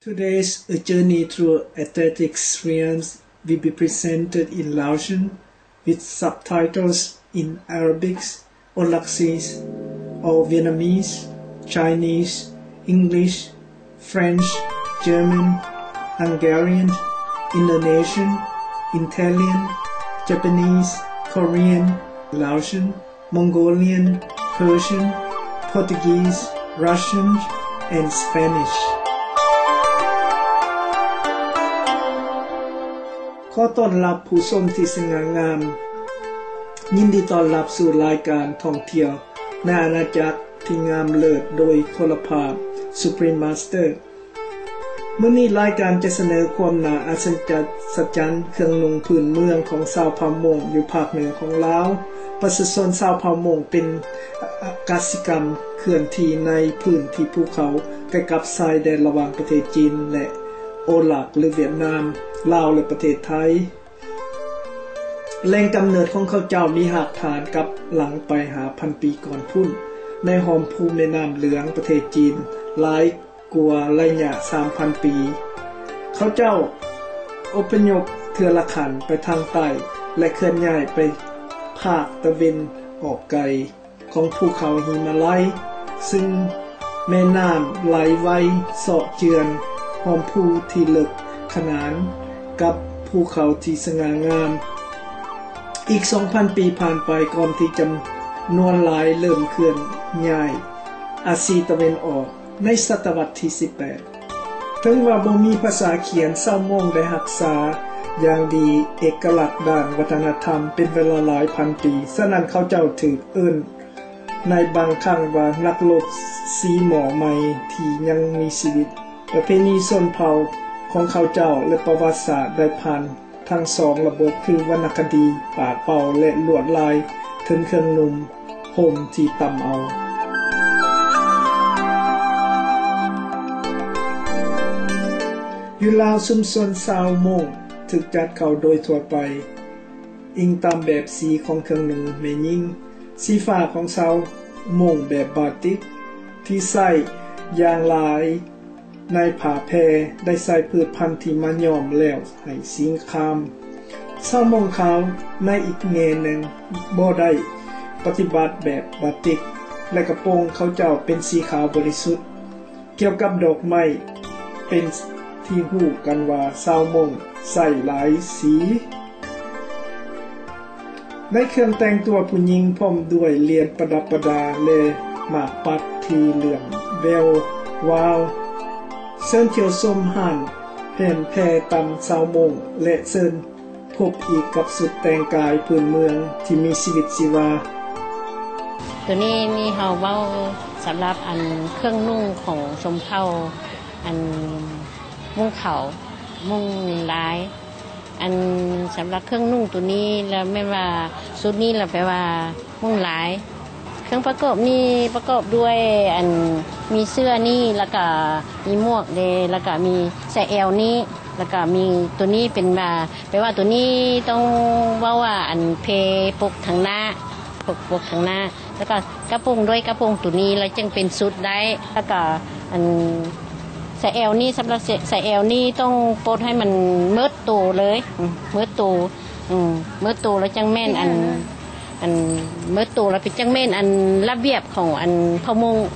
Today's A Journey Through Athletics Realms will be presented in Laotian with subtitles in Arabic, Aulacese, or Vietnamese, Chinese, English, French, German, Hungarian, Indonesian, Italian, Japanese, Korean, Laotian, Mongolian, Persian, Portuguese, Russian, and Spanish. ขอต้อนรับผู้ชมที่สง่างามยินดีต้อนรับสู่รายการท่องเที่ยวในอาณาจักรที่งามเลิศโดยโทรภาพ Supreme Master มื้อนี้รายการจะเสนอความน่าอัศจรรย์เครื่องนุ่งพื้นเมืองของชาวเผ่ามงอยู่ภาคเหนือของลาวประชาชนชาวเผ่ามงเป็นกสิกรรมเคลื่อนที่ในพื้นที่ภูเขาใกล้กับชายแดนระหว่างประเทศจีนและโอหลักหรือเวียดนามลาวและประเทศไทยแหล่งกำเนิดของเขาเจ้ามีหากฐานกับหลังไปหาพันปีก่อนพุ่นในหอมภูมิแม่น้ำเหลืองประเทศจีนหลายกว่าระยะ 3,000 ปีเขาเจ้าอพยพเทือละขันไปทางใต้และเคลื่อนย้ายไปภาคตะวันออกไกลของภูเขาหิมาลัยซึ่งแม่น้ำไหลไว้เสาะเจือนหอมภูที่ลึกขนานกับภูเขาที่สง่างามอีก 2,000 ปีผ่านไปก่อนที่จำนวนหลายเริ่มเคลื่อนย้ายอาซีตะวันออกในศตวรรษที่ 18 ถึงว่าบ่มีภาษาเขียนชาวมงได้รักษาอย่างดีเอกลักษณ์ด้านวัฒนธรรมเป็นเวลาหลายพันปีฉะนั้นเขาเจ้าถือเอิ้นในบางครั้งว่านักรบสีหมอใหม่ที่ยังมีชีวิตประเพณีชนเผ่าของเขาเจ้าและประวัติศาสตร์ได้ผ่านทั้งสองระบบคือวรรณคดีปากเป่าและลวดลายถึงเครื่องนุ่งห่มที่ต่ำเอาอยู่ลาวชุมชนชาวมงถูกจัดเข้าโดยทั่วไปอิงตามแบบสีของเครื่องนุ่งแม่หญิงสีฟ้าของชาวมงแบบบาติกที่ใส่อย่างหลายในผ้าแพรได้ใส่พืชพันธุ์ที่มาย้อมแล้วให้สีคามชาวมงขาวในอีกแง่หนึ่งบ่ได้ปฏิบัติแบบบาติกและกระโปรงเขาเจ้าเป็นสีขาวบริสุทธิ์เกี่ยวกับดอกไม้เป็นที่ฮู้กันว่าชาวมงใส่หลายสีในเครื่องแต่งตัวผู้หญิงพร้อมด้วยเหรียญประดับประดาและหมากปัดที่เหลืองแวววาวเชิญเที่ยวชมห้านแผ่นแพรตำชาวมงและเชิญพบอีกกับสุดแต่งกายพื้นเมืองที่มีชีวิตชีวาตัวนี้มีเฮาเว้าสำหรับอันเครื่องนุ่งของชมเผ่าอันมุ่งเขามุ่งลายอันสำหรับเครื่องนุ่งตัวนี้แล้วแม่ว่าชุดนี้เราแปลว่ามุ่งลายเครื่องประกอบนี่ประกอบด้วยอันมีเสื้อนี่แล้วก็มีหมวกเดแล้วก็มีใส่เอวนี่แล้วก็มีตัวนี้เป็นมาแปลว่าตัวนี้ต้องว่าอันเพปกทางหน้าปกทางหน้าแล้วก็กระโปรงด้วยกระโปรงตัวนี้แล้วจึงเป็นชุดได้แล้วก็อันใส่เอวนี่สำหรับใส่เอวนี่ต้องปลดให้มันเมิดโตเลยเมิดโตเมิดโตแล้วจังแม่นอันเมื่อโตแล้วเป็นจังเม่นอันระเบียบของอันพมง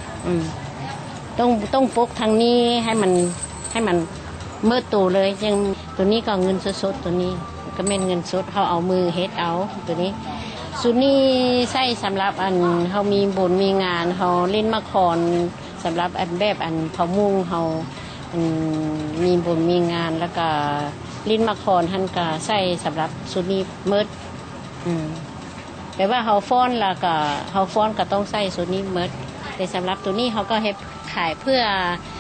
ต้องปกทางนี้ให้มันเมื่อโตเลยยังตัวนี้ก็เงินสดๆตัวนี้ก็เม่นเงินสดเขาเอามือเฮ็ดเอาตัวนี้สุดนี้ใส่สำหรับอันเขามีบุญมีงานเขาเล่นมาคอนสำหรับอันแบบอันพมุงเขามีบุญมีงานแล้วก็เล่นมาคอนท่านก็ใส่สำหรับสุดนี้เมื่อแปลว่าเฮาฟ้อนแล้วก็เฮาฟ้อนก็ต้องใส่ชุดนี้หมดแต่สำหรับตัวนี้เขาก็เฮ็ดขายเพื่อ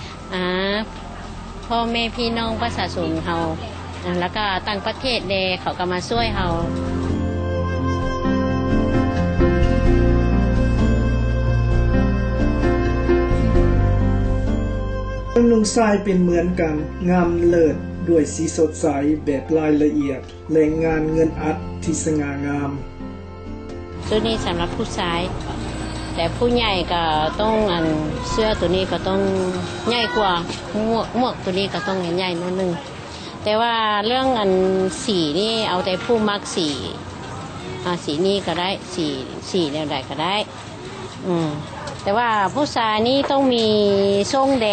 พ่อแม่พี่น้องประชาชนเฮาแล้วก็ต่างประเทศเดเขาก็มาช่วยเฮาเครื่องนุ่งทรายเป็นเหมือนกันงามเลิศด้วยสีสดใสแบบรายละเอียดและงานเงินอัดที่สง่างามชุดนี้สำหรับผู้ชายแแต่ผู้ใหญ่ก็ต้องเสื้อตัวนี้ก็ต้องใหญ่กว่าหมวกตัวนี้ก็ต้องใหญ่นิดนึงแต่ว่าเรื่องสีนี่เอาแต่ผู้มักสีสีนี้ก็ได้สีแนวใดก็ได้แต่ว่าผู้ชายนี่ต้องมีช่วงแด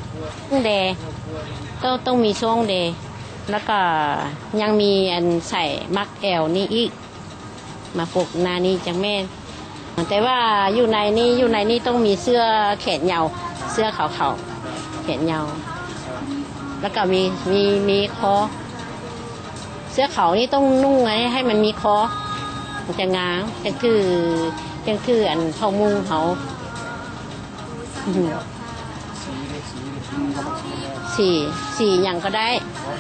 ต้องมีช่วงแดแล้วก็ยังมีใส่มักแอลนี่อีกมาปกหน้านี้จังแม่แต่ว่าอยู่ในนี่ต้องมีเสื้อแขนยาวเสื้อขาวๆแขนยาวแล้วก็มีคอเสื้อขาวนี่ต้องนุ่งให้มันมีคอมันจะงามจังคือเข้ามุงเขาสีอย่างก็ได้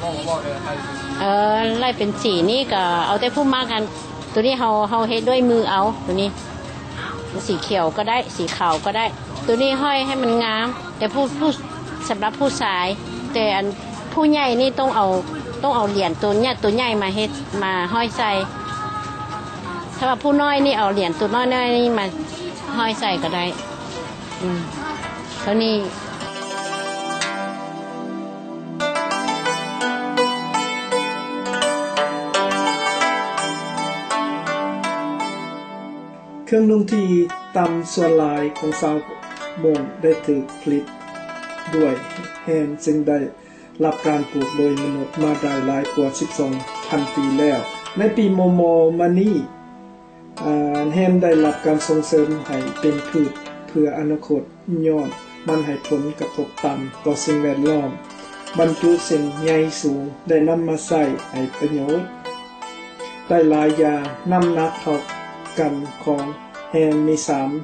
ไล่เป็นสีนี่ก็เอาแต่ผู้มากกันตัวนี้เขาเฮ็ดด้วยมือเอาตัวนี้สีเขียวก็ได้สีขาวก็ได้ตัวนี้ห้อยให้มันงามแต่ผู้สำหรับผู้ชายแต่ผู้ใหญ่นี่ต้องเอาเหรียญตัวใหญ่มาเฮ็ดมาห้อยใส่ถ้าว่าผู้น้อยนี่เอาเหรียญตัวน้อยนี่มาห้อยใส่ก็ได้เท่านี้เครื่องนุ่งที่ต่ำส่วนหลายของชาวมงได้ถูกผลิตด้วยแฮนด์ซึ่งได้รับการปลูกโดยมนุษย์มาได้หลายกว่า 12,000 ปีแล้วในปีมมมานี้แฮนด์ได้รับการส่งเสริมให้เป็นพืชเพื่ออนาคตย้อนมันให้ผลกระทบต่ำต่อสิ่งแวดล้อมบรรจุเส้นใยสูงได้นำมาใช้ให้ประโยชน์ได้หลายอย่างน้ำหนักเท่ากันของแฮนด์มี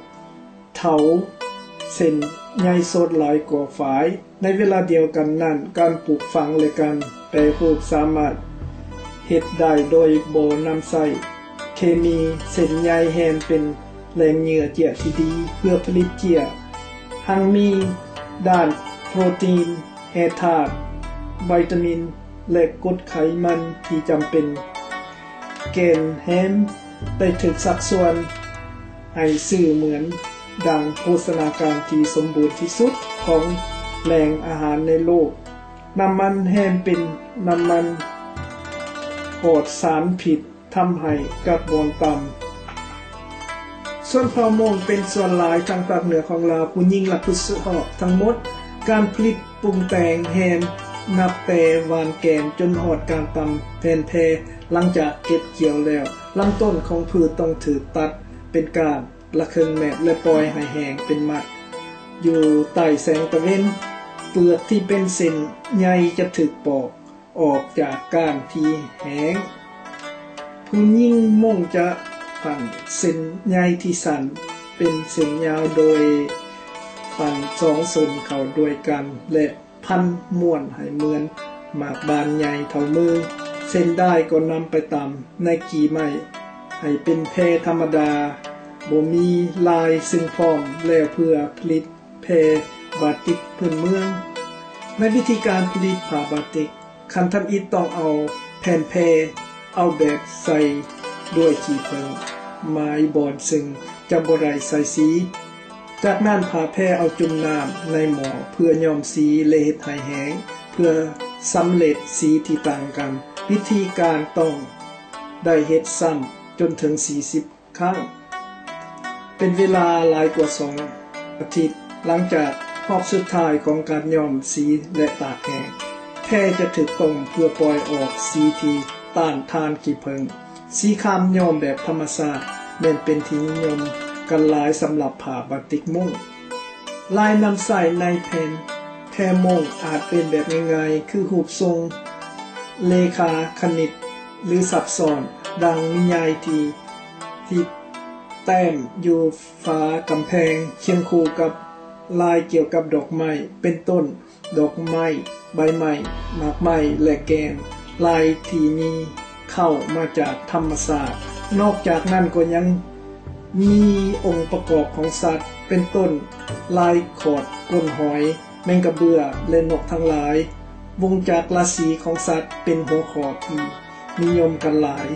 3เท่าเส้นใยสดหลายกว่าฝายในเวลาเดียวกันนั้นการปลูกฝังและการแปรรูปสามารถเฮ็ดได้โดยบ่นำใช้เคมีเส้นใยแฮนด์เป็นแหล่งเหยื่อเจียที่ดีเพื่อผลิตเจียหังมีด้านโปรตีนแร่ธาตุวิตามินและกรดไขมันที่จำเป็นแกนแฮมได้ถูกสัดส่วนให้สื่อเหมือนดังโภชนาการที่สมบูรณ์ที่สุดของแหล่งอาหารในโลกน้ำมันแฮมเป็นน้ำมันปลอดสารพิษทำให้กับบอนต่ำส่วนฮอร์โมนเป็นส่วนหลายทางภาคเหนือของลาวผู้หญิงและผู้ชายทั้งหมดการผลิตปรุงแต่งแฮมนับแต่หวานแกมจนหอดการตำแทนแพหลังจากเก็บเกี่ยวแล้วลำต้นของพืชต้องถือตัดเป็นก้านละครึ่งแมตรและปล่อยให้แห้งเป็นมัดอยู่ใต้แสงตะเวนเปลือกที่เป็นเส้นใยจะถูกปอกออกจากก้านที่แห้งผู้หญิงม่งจะปั่นเส้นใยที่สั้นเป็นเส้นยาวโดยปั่น2ส่วนเข้าด้วยกันและพันม้วนให้เหมือนหมากบานใหญ่เท่ามือเส้นได้ก็นำไปตำในกี่ไม้ให้เป็นแพรธรรมดาบ่มีลายซึ่งพร้อมแล้วเพื่อผลิตแพรบาติกพื้นเมืองในวิธีการผลิตผ้าบาติกคันทำอิฐต้องเอาแผ่นแพรเอาแบบใส่ด้วยขี้ผึ้งไม้บอนซึ่งจะบ่ได้ใส่สีจากนั้นผ่าแพรเอาจุ่มน้ำในหม้อเพื่อย้อมสีและเฮ็ดให้แห้งเพื่อสำเร็จสีที่ต่างกันวิธีการต้องได้เฮ็ดซ้ำจนถึง40ครั้งเป็นเวลาหลายกว่า2อาทิตย์หลังจากรอบสุดท้ายของการย้อมสีและตากแห้งแพรจะถูกต้มเพื่อปล่อยออกสีที่ต้านทานขี้ผึ้งสีคามย้อมแบบธรรมชาติแม้นเป็นที่นิยมกันหลายสำหรับผ้าบาติกมุ้งลายนำใส่ในแผ่นแพรมุ้งอาจเป็นแบบง่ายๆคือรูปทรงเลขาคณิตหรือซับซ้อนดังนิยายที่แต้มอยู่ฝากำแพงเคียงคู่กับลายเกี่ยวกับดอกไม้เป็นต้นดอกไม้ใบไม้หมากไม้และแกนลายที่มีเข้ามาจากธรรมชาตินอกจากนั้นก็ยังมีองค์ประกอบของสัตว์เป็นต้นลายขอดก้นหอยแมงกะเบื่อและนกทั้งหลายวงจักรราศีของสัตว์เป็นหัวข้อที่นิยมกันหลาย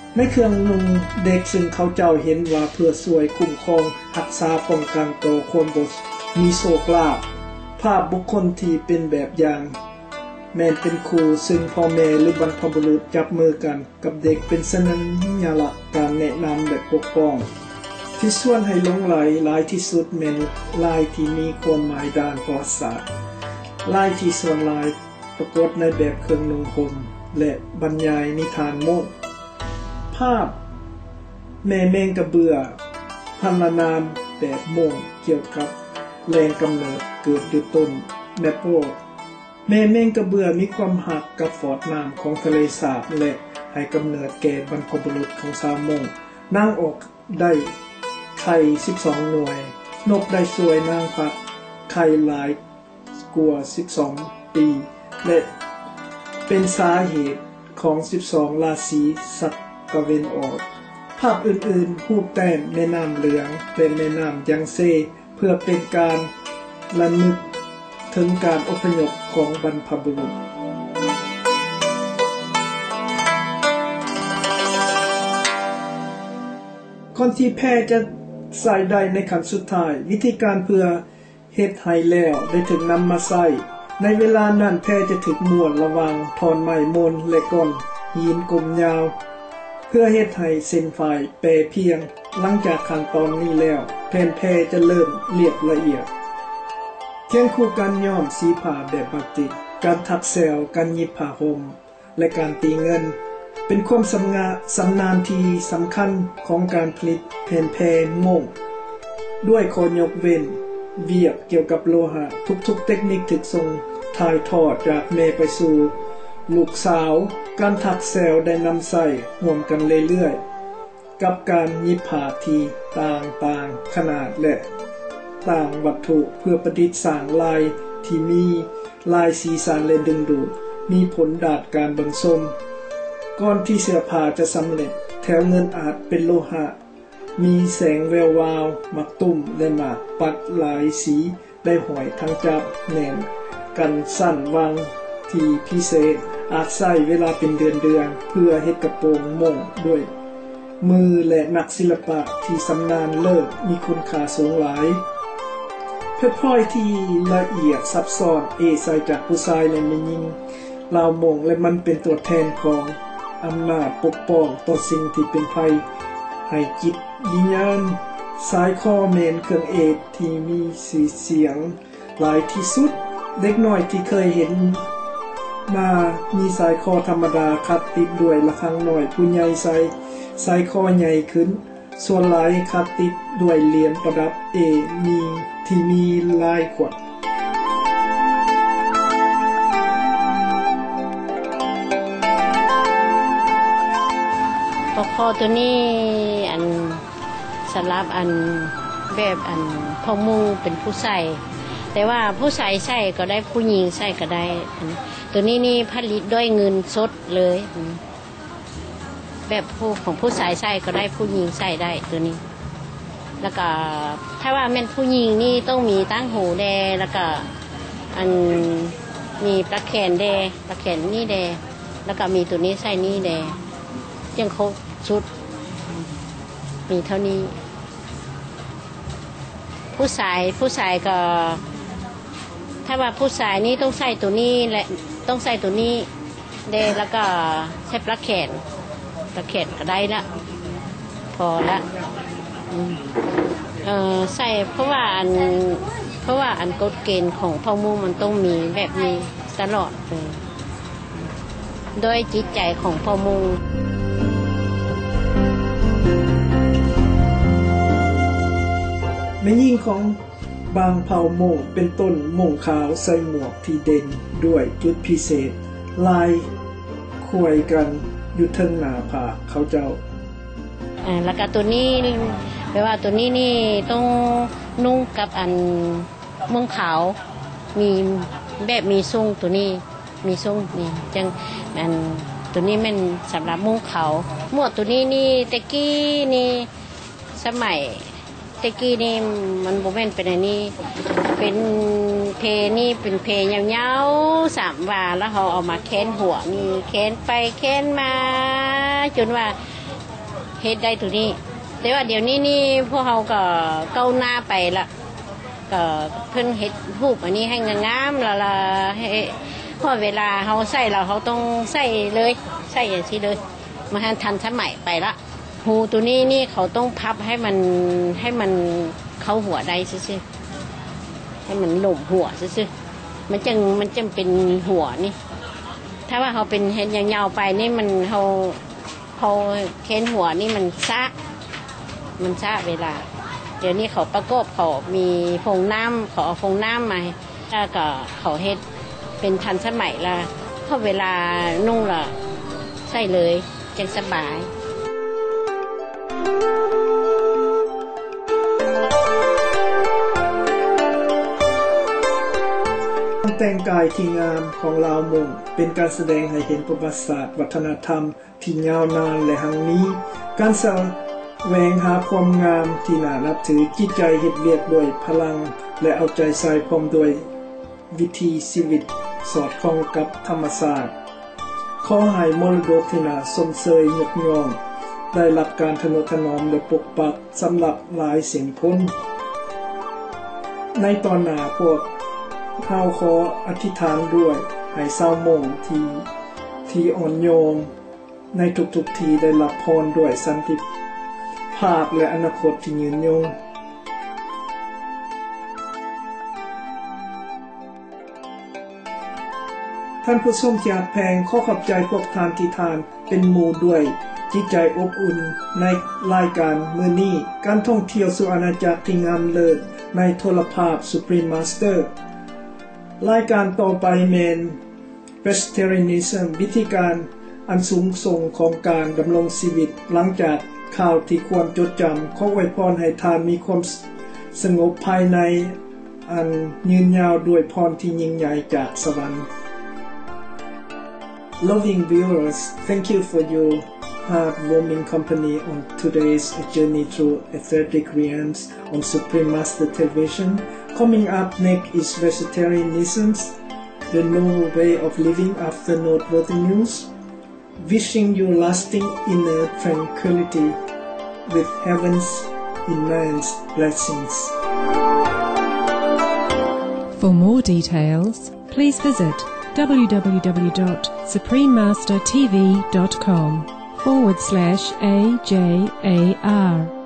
ในเครื่องนุ่งเด็กซึ่งเขาเจ้าเห็นว่าเพื่อช่วยคุ้มครองรักษาป้องกันต่อความบ่มีโชคลาภภาพบุคคลที่เป็นแบบอย่างแม้นเป็นครูซึ่งพ่อแม่หรือบรรพบุรุษจับมือกันกับเด็กเป็นสัญลักษณ์การแนะนำและปกป้องที่ส่วนให้หลงไหลหลายที่สุดแม่นลายที่มีความหมายด้านประวัติศาสตร์ลายที่ส่วนหลายปรากฏในแบบเครื่องนุ่งห่มและบรรยายนิทานโมกภาพแม่แมงกระเบือพรรณนามแบบโมงเกี่ยวกับแรงกำเนิดเกิดอยู่ต้นแมปโปแม่แมงกระเบือมีความหักกับฟอดน้ำของทะเลสาบและให้กำเนิดแก่บรรพบุรุษของชาวโมงนางออกได้ไข่12หน่วยนกได้สวยนางฟักไข่หลายกว่า12ปีและเป็นสาเหตุของ12ราศีสัตว์ตะวันออกภาพอื่นๆรูปแต้มแม่น้ำเหลืองเป็นแม่น้ำยังเซเพื่อเป็นการระลึกถึงการอพยพของบรรพบุรุษคนที่แพ้จะใส่ได้ในขั้นสุดท้ายวิธีการเพื่อเฮ็ดให้แล้วได้ถึงนำมาใส่ในเวลานั้นแพ้จะถึกม่วนระวังถอนไม้มนและก้อนหินกลมยาวเพื่อเฮ็ดให้เส้นฝ่ายแปรเพียงหลังจากขั้นตอนนี้แล้วแผ่นแพรจะเริ่มเรียบละเอียดเคียงคู่กันย้อมสีผ้าแบบบาติกการทับแซวการหยิบผ้าห่มและการตีเงินเป็นความสำนาญที่สำคัญของการผลิตแผ่นแพรโม่งด้วยข้อยกเว้นเวียกเกี่ยวกับโลหะทุกๆเทคนิคถูกส่งถ่ายทอดจากแม่ไปสู่ลูกสาวการถักแซวได้นำใส่ร่วมกันเรื่อยๆกับการหยิบผ้าที่ต่างๆขนาดและต่างวัตถุเพื่อประดิษฐ์สร้างลายที่มีลายสีสันและดึงดูดมีผลดาดการเบิ่งชมก่อนที่เสื้อผ้าจะสำเร็จแถวเงินอาจเป็นโลหะมีแสงแวววาวมักตุ่มและหมากปัดหลายสีได้หอยทั้งจับแหน่นกันสั้นวางที่พิเศษอาจใช้เวลาเป็นเดือนเพื่อเฮ็ดกระโปรงโม่งด้วยมือและนักศิลปะที่สำนาญเลิศมีคุณค่าสูงหลายเพชรพลอยที่ละเอียดซับซ้อนใส่จากผู้ชายและแม่หญิงลาวโม่งและมันเป็นตัวแทนของอำนาจปกป้องต่อสิ่งที่เป็นภัยให้จิตวิญญาณสายคอเมนเครื่องที่มีเสียงหลายที่สุดเด็กน้อยที่เคยเห็นมามีสายคอธรรมดาคัดติดด้วยระฆังน้อยผู้ใหญ่ใส่สายคอใหญ่ขึ้นส่วนหลายคัดติดด้วยเหรียญประดับมีที่มีลายขวดพอตัวนี้อันสำหรับอันแบบอันพ่อมูเป็นผู้ใส่แต่ว่าผู้ใส่ใส่ก็ได้ผู้หญิงใส่ก็ได้ตัวนี้นี่ผลิตด้วยเงินสดเลยแบบผู้ของผู้ใส่ก็ได้ผู้หญิงใส่ได้ตัวนี้แล้วก็ถ้าว่าเป็นผู้หญิงนี่ต้องมีตั้งหูแดแล้วก็อันมีปลั๊กแขนแดปลั๊กแขนนี่แดแล้วก็มีตัวนี้ใส่นี่แดยังครบชุดมีเท่านี้ผู้ชายก็ถ้าว่าผู้ชายนี่ต้องใส่ตัวนี้และต้องใส่ตัวนี้เดแล้วก็ใช้ปลั๊กแขนก็ได้ละพอละใส่เพราะว่าอันกฎเกณฑ์ของพ่อมูมันต้องมีแบบนี้ตลอดเลยโดยจิตใจของพ่อมูแม่หญิงของบางเผ่าโม่งเป็นต้นโม่งขาวใส่หมวกที่เด่นด้วยจุดพิเศษลายควยกันอยู่เทิงหน้าผากเขาเจ้าแล้วก็ตัวนี้แปลว่าตัวนี้นี่ต้องนุ่งกับอันม่วงขาวมีแบบมีทรงตัวนี้มีทรงนี่จังอันตัวนี้มันสำหรับม่วงขาวหมวกตัวนี้นี่ตะกี้นี่สมัยตะกี้นี่มันโบแม่นเป็นอันนี้เป็นเพนี่เป็นเพยาวๆ3 วาแล้วเขาเอามาแค้นหัวมีแค้นไปแค้นมาจนว่าเฮ็ดได้ตัวนี้แต่ว่าเดี๋ยวนี้นี่พวกเฮาก็ก้าวหน้าไปละก็เพิ่นเฮ็ดรูปอันนี้ให้งามๆละให้พอเวลาเฮาใส่แล้วเฮาต้องใส่เลยใส่อย่างที่เลยมาทันสมัยไปละหูตัวนี้นี่เขาต้องพับให้มันเข้าหัวได้ซื่อๆให้มันหลบหัวซื่อๆมันจึงเป็นหัวนี่ถ้าว่าเขาเป็นเห็นยาวๆไปนี่มันเขาเค้นหัวนี่มันซ่าเวลาเดี๋ยวนี้เขาประกบเขามีฟองน้ำเขาเอาฟองน้ำมาแล้วก็เขาเฮ็ดเป็นทันสมัยละพอเวลานุ่งละใส่เลยจังสบายแต่งกายที่งามของลาวมงเป็นการแสดงให้เห็นประวัติศาสตร์วัฒนธรรมที่ยาวนานและหังนี้การแสวงหาความงามที่น่านับถือจิตใจเฮ็ดเวียกด้วยพลังและเอาใจใส่พร้อมด้วยวิถีชีวิตสอดคล้องกับธรรมชาติขอให้มรดกที่น่าสมเสยยกย่องได้รับการทนุถนอมและปกปักสำหรับหลายเสียงพ้นในตอนหน้าพวกเฮาขออธิษฐานด้วยให้ชาวมงที่อ่อนโยนในทุกๆที่ได้รับพรด้วยสันติภาพและอนาคตที่ยืนยงท่านผู้ชมที่รักแพงขอขอบใจพวกทานที่ทานเป็นหมู่ด้วยจิตใจอบอุ่นในรายการมื้อนี้การท่องเที่ยวสู่อาณาจักรที่งามเลิศในโทรภาพ Supreme Master รายการต่อไปแมน Vegetarianism วิธีการอันสูงส่งของการดำรงชีวิตหลังจากข่าวที่ควรจดจำขออวยพรให้ทานมีความสงบภายในอันยืนยาวด้วยพรที่ยิ่งใหญ่จากสวรรค์ Loving viewers, thank you for your heartwarming company on today's journey through aesthetic realms on Supreme Master Television. Coming up next is Vegetarianism, the novel way of living after noteworthy news. Wishing you lasting inner tranquility with heaven's immense blessings. For more details, please visit www.suprememastertv.com/AJAR.